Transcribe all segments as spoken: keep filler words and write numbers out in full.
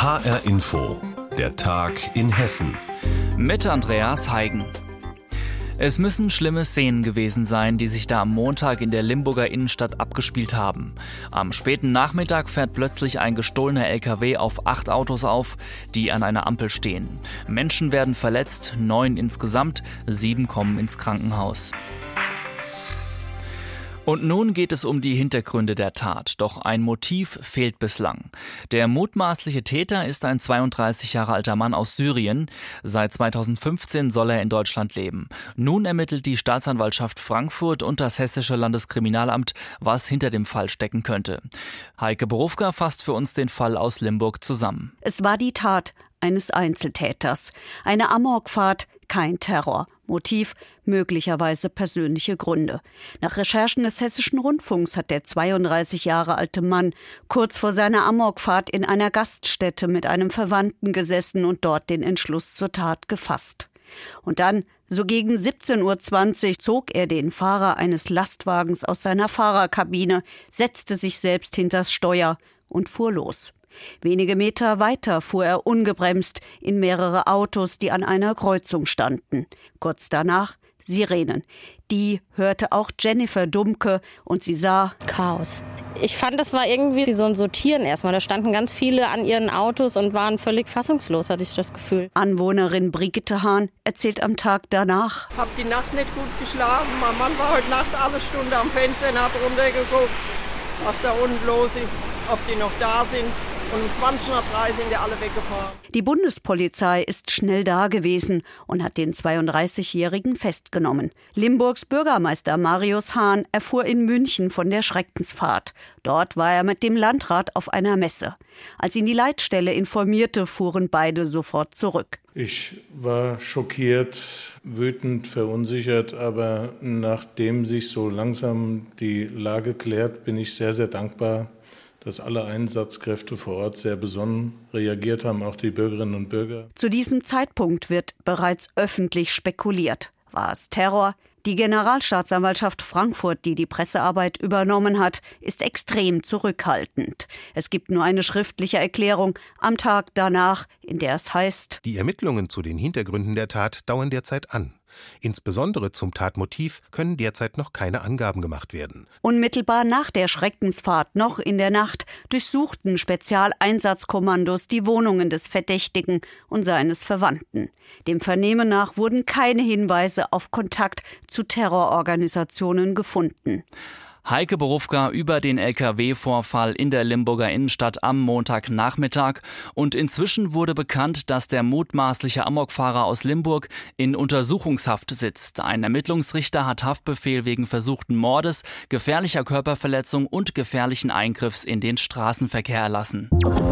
H R Info, der Tag in Hessen. Mit Andreas Heigen. Es müssen schlimme Szenen gewesen sein, die sich da am Montag in der Limburger Innenstadt abgespielt haben. Am späten Nachmittag fährt plötzlich ein gestohlener L K W auf acht Autos auf, die an einer Ampel stehen. Menschen werden verletzt, neun insgesamt, sieben kommen ins Krankenhaus. Und nun geht es um die Hintergründe der Tat, doch ein Motiv fehlt bislang. Der mutmaßliche Täter ist ein zweiunddreißig Jahre alter Mann aus Syrien. Seit zweitausendfünfzehn soll er in Deutschland leben. Nun ermittelt die Staatsanwaltschaft Frankfurt und das Hessische Landeskriminalamt, was hinter dem Fall stecken könnte. Heike Borufka fasst für uns den Fall aus Limburg zusammen. Es war die Tat eines Einzeltäters. Eine Amokfahrt, kein Terror. Motiv möglicherweise persönliche Gründe. Nach Recherchen des Hessischen Rundfunks hat der zweiunddreißig Jahre alte Mann kurz vor seiner Amokfahrt in einer Gaststätte mit einem Verwandten gesessen und dort den Entschluss zur Tat gefasst. Und dann, so gegen siebzehn Uhr zwanzig, zog er den Fahrer eines Lastwagens aus seiner Fahrerkabine, setzte sich selbst hinters Steuer und fuhr los. Wenige Meter weiter fuhr er ungebremst in mehrere Autos, die an einer Kreuzung standen. Kurz danach Sirenen. Die hörte auch Jennifer Dumke und sie sah Chaos. Ich fand, das war irgendwie wie so ein Sortieren erstmal. Da standen ganz viele an ihren Autos und waren völlig fassungslos, hatte ich das Gefühl. Anwohnerin Brigitte Hahn erzählt am Tag danach: Hab die Nacht nicht gut geschlafen. Mein Mann war heute Nacht alle Stunden am Fenster und hat runtergeguckt, was da unten los ist, ob die noch da sind. Und um zwanzig nach drei sind ja alle weggefahren. Die Bundespolizei ist schnell da gewesen und hat den zweiunddreißigjährigen festgenommen. Limburgs Bürgermeister Marius Hahn erfuhr in München von der Schreckensfahrt. Dort war er mit dem Landrat auf einer Messe. Als ihn die Leitstelle informierte, fuhren beide sofort zurück. Ich war schockiert, wütend, verunsichert, aber nachdem sich so langsam die Lage klärt, bin ich sehr, sehr dankbar, dass alle Einsatzkräfte vor Ort sehr besonnen reagiert haben, auch die Bürgerinnen und Bürger. Zu diesem Zeitpunkt wird bereits öffentlich spekuliert. War es Terror? Die Generalstaatsanwaltschaft Frankfurt, die die Pressearbeit übernommen hat, ist extrem zurückhaltend. Es gibt nur eine schriftliche Erklärung am Tag danach, in der es heißt: Die Ermittlungen zu den Hintergründen der Tat dauern derzeit an. Insbesondere zum Tatmotiv können derzeit noch keine Angaben gemacht werden. Unmittelbar nach der Schreckensfahrt, noch in der Nacht, durchsuchten Spezialeinsatzkommandos die Wohnungen des Verdächtigen und seines Verwandten. Dem Vernehmen nach wurden keine Hinweise auf Kontakt zu Terrororganisationen gefunden. Heike Borufka über den L K W-Vorfall in der Limburger Innenstadt am Montagnachmittag. Und inzwischen wurde bekannt, dass der mutmaßliche Amokfahrer aus Limburg in Untersuchungshaft sitzt. Ein Ermittlungsrichter hat Haftbefehl wegen versuchten Mordes, gefährlicher Körperverletzung und gefährlichen Eingriffs in den Straßenverkehr erlassen.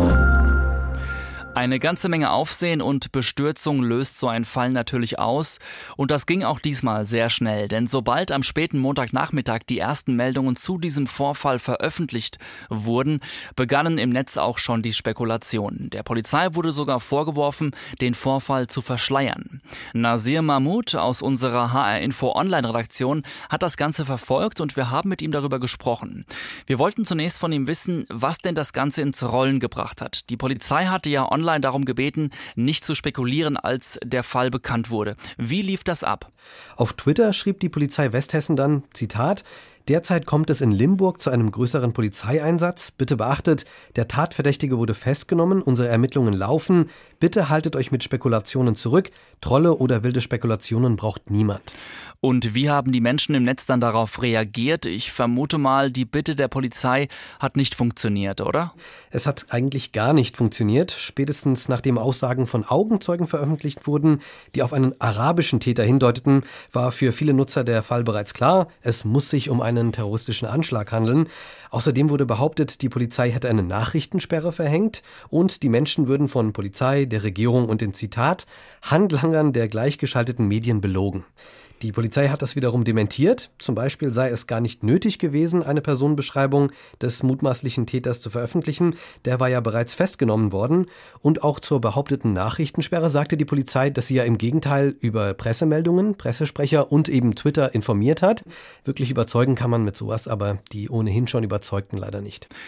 Eine ganze Menge Aufsehen und Bestürzung löst so ein Fall natürlich aus. Und das ging auch diesmal sehr schnell. Denn sobald am späten Montagnachmittag die ersten Meldungen zu diesem Vorfall veröffentlicht wurden, begannen im Netz auch schon die Spekulationen. Der Polizei wurde sogar vorgeworfen, den Vorfall zu verschleiern. Nasir Mahmoud aus unserer H R Info Online-Redaktion hat das Ganze verfolgt und wir haben mit ihm darüber gesprochen. Wir wollten zunächst von ihm wissen, was denn das Ganze ins Rollen gebracht hat. Die Polizei hatte ja online darum gebeten, nicht zu spekulieren, als der Fall bekannt wurde. Wie lief das ab? Auf Twitter schrieb die Polizei Westhessen dann, Zitat: Derzeit kommt es in Limburg zu einem größeren Polizeieinsatz. Bitte beachtet, der Tatverdächtige wurde festgenommen, unsere Ermittlungen laufen. Bitte haltet euch mit Spekulationen zurück. Trolle oder wilde Spekulationen braucht niemand. Und wie haben die Menschen im Netz dann darauf reagiert? Ich vermute mal, die Bitte der Polizei hat nicht funktioniert, oder? Es hat eigentlich gar nicht funktioniert. Spätestens nachdem Aussagen von Augenzeugen veröffentlicht wurden, die auf einen arabischen Täter hindeuteten, war für viele Nutzer der Fall bereits klar, es muss sich um einen terroristischen Anschlag handeln. Außerdem wurde behauptet, die Polizei hätte eine Nachrichtensperre verhängt und die Menschen würden von Polizei, der Regierung und den Zitat Handlangern der gleichgeschalteten Medien belogen. Die Polizei hat das wiederum dementiert. Zum Beispiel sei es gar nicht nötig gewesen, eine Personenbeschreibung des mutmaßlichen Täters zu veröffentlichen. Der war ja bereits festgenommen worden. Und auch zur behaupteten Nachrichtensperre sagte die Polizei, dass sie ja im Gegenteil über Pressemeldungen, Pressesprecher und eben Twitter informiert hat. Wirklich überzeugen kann man mit sowas, aber die ohnehin schon Überzeugten leider nicht.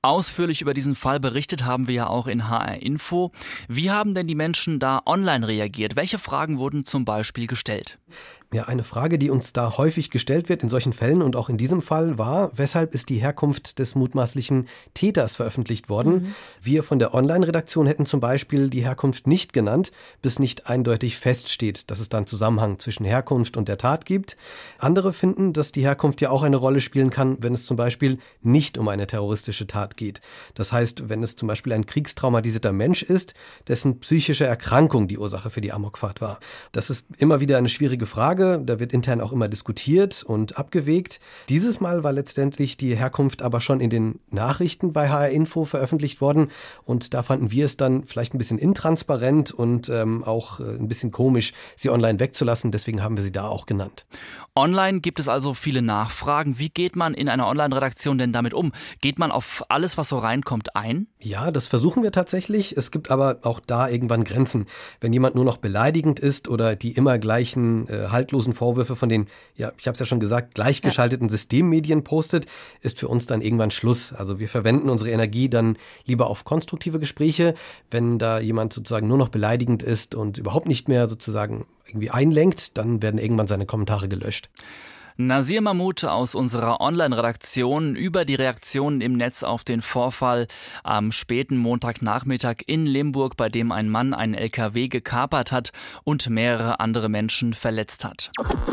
Ausführlich über diesen Fall berichtet haben wir ja auch in H R Info. Wie haben denn die Menschen da online reagiert? Welche Fragen wurden zum Beispiel gestellt? Ja, eine Frage, die uns da häufig gestellt wird in solchen Fällen und auch in diesem Fall war, weshalb ist die Herkunft des mutmaßlichen Täters veröffentlicht worden? Mhm. Wir von der Online-Redaktion hätten zum Beispiel die Herkunft nicht genannt, bis nicht eindeutig feststeht, dass es da einen Zusammenhang zwischen Herkunft und der Tat gibt. Andere finden, dass die Herkunft ja auch eine Rolle spielen kann, wenn es zum Beispiel nicht um eine terroristische Tat geht. Das heißt, wenn es zum Beispiel ein kriegstraumatisierter Mensch ist, dessen psychische Erkrankung die Ursache für die Amokfahrt war. Das ist immer wieder eine schwierige Frage. Da wird intern auch immer diskutiert und abgewägt. Dieses Mal war letztendlich die Herkunft aber schon in den Nachrichten bei H R Info veröffentlicht worden. Und da fanden wir es dann vielleicht ein bisschen intransparent und ähm, auch äh, ein bisschen komisch, sie online wegzulassen. Deswegen haben wir sie da auch genannt. Online gibt es also viele Nachfragen. Wie geht man in einer Online-Redaktion denn damit um? Geht man auf alles, was so reinkommt, ein? Ja, das versuchen wir tatsächlich. Es gibt aber auch da irgendwann Grenzen. Wenn jemand nur noch beleidigend ist oder die immer gleichen äh, haltlosen Vorwürfe von den, ja, ich habe es ja schon gesagt, gleichgeschalteten ja. Systemmedien postet, ist für uns dann irgendwann Schluss. Also wir verwenden unsere Energie dann lieber auf konstruktive Gespräche. Wenn da jemand sozusagen nur noch beleidigend ist und überhaupt nicht mehr sozusagen irgendwie einlenkt, dann werden irgendwann seine Kommentare gelöscht. Nasir Mahmoud aus unserer Online-Redaktion über die Reaktionen im Netz auf den Vorfall am späten Montagnachmittag in Limburg, bei dem ein Mann einen L K W gekapert hat und mehrere andere Menschen verletzt hat.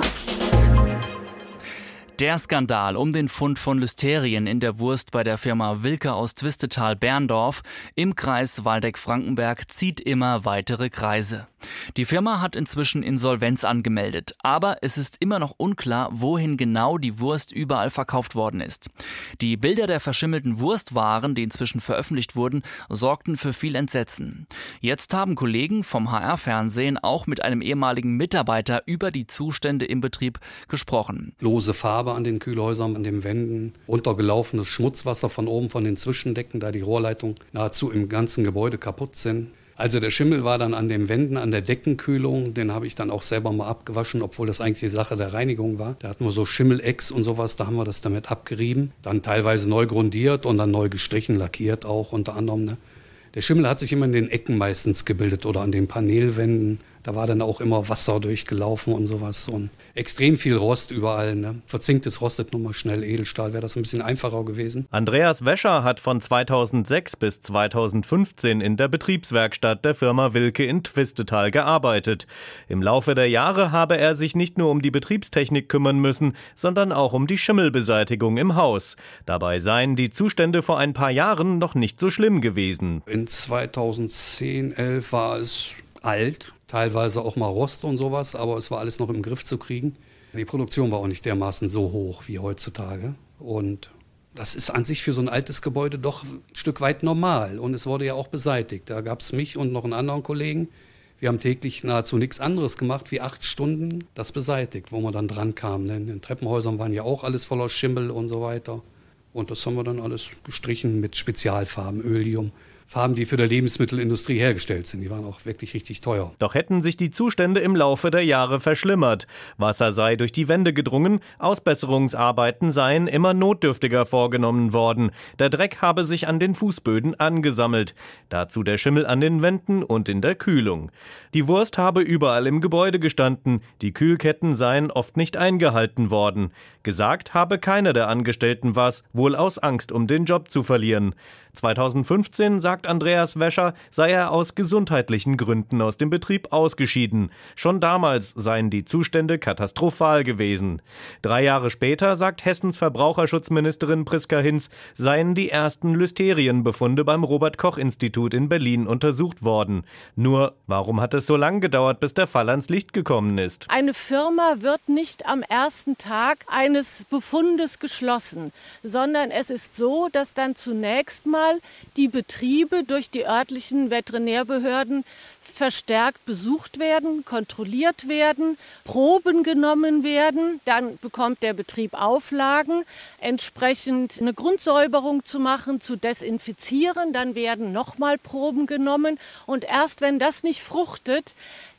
Der Skandal um den Fund von Listerien in der Wurst bei der Firma Wilke aus Twistetal-Berndorf im Kreis Waldeck-Frankenberg zieht immer weitere Kreise. Die Firma hat inzwischen Insolvenz angemeldet, aber es ist immer noch unklar, wohin genau die Wurst überall verkauft worden ist. Die Bilder der verschimmelten Wurstwaren, die inzwischen veröffentlicht wurden, sorgten für viel Entsetzen. Jetzt haben Kollegen vom H R-Fernsehen auch mit einem ehemaligen Mitarbeiter über die Zustände im Betrieb gesprochen. Lose Farbe an den Kühlhäusern, an den Wänden, runtergelaufenes Schmutzwasser von oben von den Zwischendecken, da die Rohrleitungen nahezu im ganzen Gebäude kaputt sind. Also der Schimmel war dann an den Wänden, an der Deckenkühlung, den habe ich dann auch selber mal abgewaschen, obwohl das eigentlich die Sache der Reinigung war. Da hatten wir so Schimmelex und sowas, da haben wir das damit abgerieben. Dann teilweise neu grundiert und dann neu gestrichen, lackiert auch unter anderem. Ne? Der Schimmel hat sich immer in den Ecken meistens gebildet oder an den Paneelwänden. Da war dann auch immer Wasser durchgelaufen und sowas und extrem viel Rost überall. Ne? Verzinktes rostet nun mal schnell, Edelstahl wäre das ein bisschen einfacher gewesen. Andreas Wäscher hat von zweitausendsechs bis zweitausendfünfzehn in der Betriebswerkstatt der Firma Wilke in Twistetal gearbeitet. Im Laufe der Jahre habe er sich nicht nur um die Betriebstechnik kümmern müssen, sondern auch um die Schimmelbeseitigung im Haus. Dabei seien die Zustände vor ein paar Jahren noch nicht so schlimm gewesen. In zweitausendzehn, elf war es alt. Teilweise auch mal Rost und sowas, aber es war alles noch im Griff zu kriegen. Die Produktion war auch nicht dermaßen so hoch wie heutzutage. Und das ist an sich für so ein altes Gebäude doch ein Stück weit normal. Und es wurde ja auch beseitigt. Da gab es mich und noch einen anderen Kollegen. Wir haben täglich nahezu nichts anderes gemacht, wie acht Stunden das beseitigt, wo man dann dran kam. In den Treppenhäusern waren ja auch alles voller Schimmel und so weiter. Und das haben wir dann alles gestrichen mit Spezialfarben, Ölium. Farben, die für die Lebensmittelindustrie hergestellt sind. Die waren auch wirklich richtig teuer. Doch hätten sich die Zustände im Laufe der Jahre verschlimmert. Wasser sei durch die Wände gedrungen, Ausbesserungsarbeiten seien immer notdürftiger vorgenommen worden. Der Dreck habe sich an den Fußböden angesammelt. Dazu der Schimmel an den Wänden und in der Kühlung. Die Wurst habe überall im Gebäude gestanden. Die Kühlketten seien oft nicht eingehalten worden. Gesagt habe keiner der Angestellten was, wohl aus Angst, um den Job zu verlieren. zweitausendfünfzehn, sagt Andreas Wäscher, sei er aus gesundheitlichen Gründen aus dem Betrieb ausgeschieden. Schon damals seien die Zustände katastrophal gewesen. Drei Jahre später, sagt Hessens Verbraucherschutzministerin Priska Hinz, seien die ersten Listerienbefunde beim Robert-Koch-Institut in Berlin untersucht worden. Nur, warum hat es so lange gedauert, bis der Fall ans Licht gekommen ist? Eine Firma wird nicht am ersten Tag eines Befundes geschlossen, sondern es ist so, dass dann zunächst mal die Betriebe durch die örtlichen Veterinärbehörden verstärkt besucht werden, kontrolliert werden, Proben genommen werden. Dann bekommt der Betrieb Auflagen, entsprechend eine Grundsäuberung zu machen, zu desinfizieren. Dann werden nochmal Proben genommen. Und erst wenn das nicht fruchtet,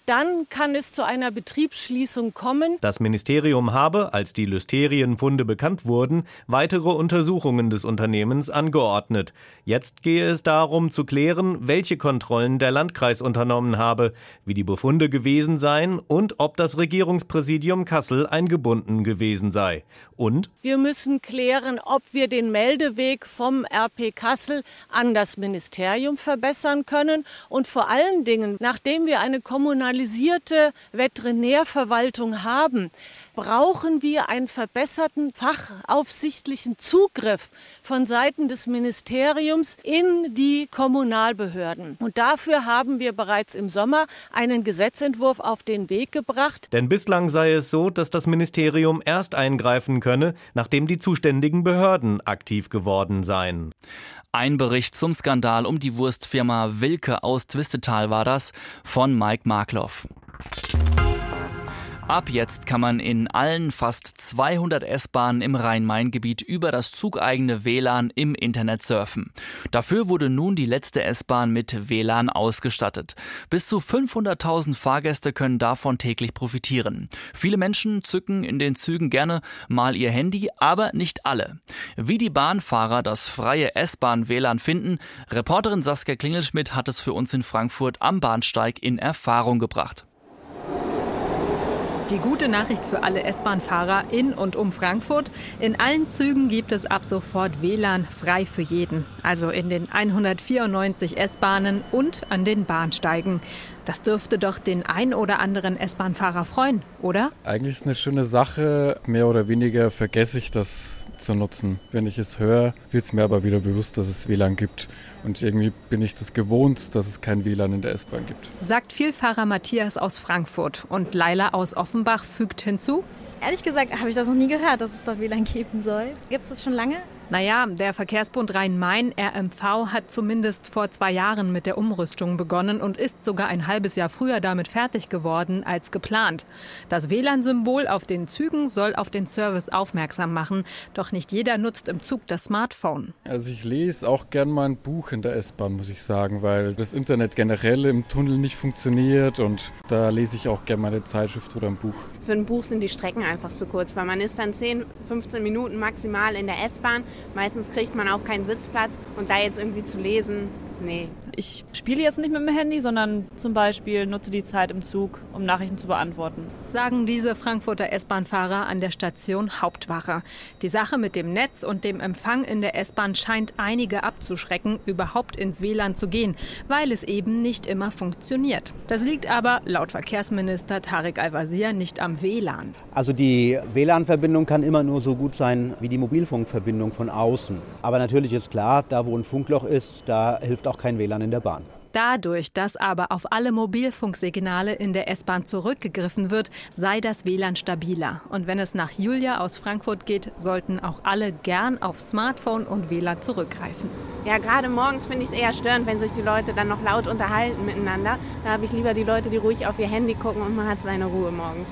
dann kann es zu einer Betriebsschließung kommen. Das Ministerium habe, als die Listerienfunde bekannt wurden, weitere Untersuchungen des Unternehmens angeordnet. Jetzt gehe es darum zu klären, welche Kontrollen der Landkreis unternommen habe, wie die Befunde gewesen seien und ob das Regierungspräsidium Kassel eingebunden gewesen sei. Und wir müssen klären, ob wir den Meldeweg vom R P Kassel an das Ministerium verbessern können. Und vor allen Dingen, nachdem wir eine kommunalisierte Veterinärverwaltung haben, brauchen wir einen verbesserten fachaufsichtlichen Zugriff von Seiten des Ministeriums in die Kommunalbehörden. Und dafür haben wir bereits im Sommer einen Gesetzentwurf auf den Weg gebracht. Denn bislang sei es so, dass das Ministerium erst eingreifen könne, nachdem die zuständigen Behörden aktiv geworden seien. Ein Bericht zum Skandal um die Wurstfirma Wilke aus Twistetal war das von Mike Markloff. Ab jetzt kann man in allen fast zweihundert S-Bahnen im Rhein-Main-Gebiet über das zugeigene W L A N im Internet surfen. Dafür wurde nun die letzte S-Bahn mit W L A N ausgestattet. Bis zu fünfhunderttausend Fahrgäste können davon täglich profitieren. Viele Menschen zücken in den Zügen gerne mal ihr Handy, aber nicht alle. Wie die Bahnfahrer das freie S-Bahn-W L A N finden, Reporterin Saskia Klingelschmidt hat es für uns in Frankfurt am Bahnsteig in Erfahrung gebracht. Die gute Nachricht für alle S-Bahn-Fahrer in und um Frankfurt: In allen Zügen gibt es ab sofort W L A N frei für jeden. Also in den hundertvierundneunzig S-Bahnen und an den Bahnsteigen. Das dürfte doch den ein oder anderen S-Bahn-Fahrer freuen, oder? Eigentlich ist es eine schöne Sache. Mehr oder weniger vergesse ich das zu nutzen. Wenn ich es höre, wird es mir aber wieder bewusst, dass es W L A N gibt. Und irgendwie bin ich das gewohnt, dass es kein W L A N in der S-Bahn gibt. Sagt Vielfahrer Matthias aus Frankfurt. Und Laila aus Offenbach fügt hinzu: Ehrlich gesagt habe ich das noch nie gehört, dass es dort W L A N geben soll. Gibt es das schon lange? Naja, der Verkehrsbund Rhein-Main, R M V, hat zumindest vor zwei Jahren mit der Umrüstung begonnen und ist sogar ein halbes Jahr früher damit fertig geworden als geplant. Das W L A N-Symbol auf den Zügen soll auf den Service aufmerksam machen. Doch nicht jeder nutzt im Zug das Smartphone. Also ich lese auch gern mal ein Buch in der S-Bahn, muss ich sagen, weil das Internet generell im Tunnel nicht funktioniert und da lese ich auch gern mal eine Zeitschrift oder ein Buch. Für ein Buch sind die Strecken einfach zu kurz, weil man ist dann zehn, fünfzehn Minuten maximal in der S-Bahn. Meistens kriegt man auch keinen Sitzplatz und da jetzt irgendwie zu lesen, nee. Ich spiele jetzt nicht mit dem Handy, sondern zum Beispiel nutze die Zeit im Zug, um Nachrichten zu beantworten. Sagen diese Frankfurter S-Bahn-Fahrer an der Station Hauptwache. Die Sache mit dem Netz und dem Empfang in der S-Bahn scheint einige abzuschrecken, überhaupt ins W L A N zu gehen, weil es eben nicht immer funktioniert. Das liegt aber laut Verkehrsminister Tarek Al-Wazir nicht am W L A N. Also die W L A N-Verbindung kann immer nur so gut sein wie die Mobilfunkverbindung von außen. Aber natürlich ist klar, da wo ein Funkloch ist, da hilft auch kein W L A N in der Bahn. Dadurch, dass aber auf alle Mobilfunksignale in der S-Bahn zurückgegriffen wird, sei das W L A N stabiler. Und wenn es nach Julia aus Frankfurt geht, sollten auch alle gern auf Smartphone und W L A N zurückgreifen. Ja, gerade morgens finde ich es eher störend, wenn sich die Leute dann noch laut unterhalten miteinander. Da habe ich lieber die Leute, die ruhig auf ihr Handy gucken und man hat seine Ruhe morgens.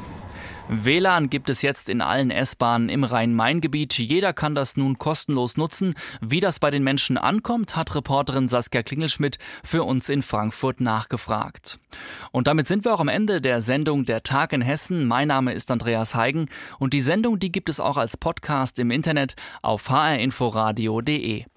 W L A N gibt es jetzt in allen S-Bahnen im Rhein-Main-Gebiet. Jeder kann das nun kostenlos nutzen. Wie das bei den Menschen ankommt, hat Reporterin Saskia Klingelschmidt für uns in Frankfurt nachgefragt. Und damit sind wir auch am Ende der Sendung Der Tag in Hessen. Mein Name ist Andreas Heigen und die Sendung, die gibt es auch als Podcast im Internet auf h r inforadio punkt d e.